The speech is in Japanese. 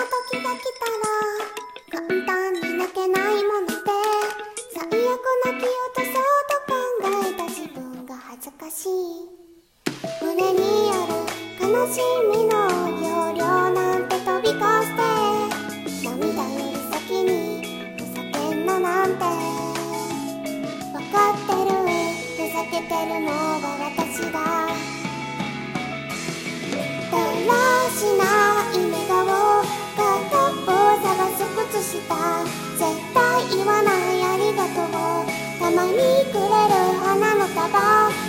時が来たら簡単に泣けないもので、最悪泣き落とそうと考えた自分が恥ずかしい。胸にある悲しみの容量なんて飛び越して涙より先にふざけんななんて。わかってる、ふざけてるのは私だ。だらしない寝顔、片っぽ探す靴下、絶対言わないありがとう、たまにくれる花の束、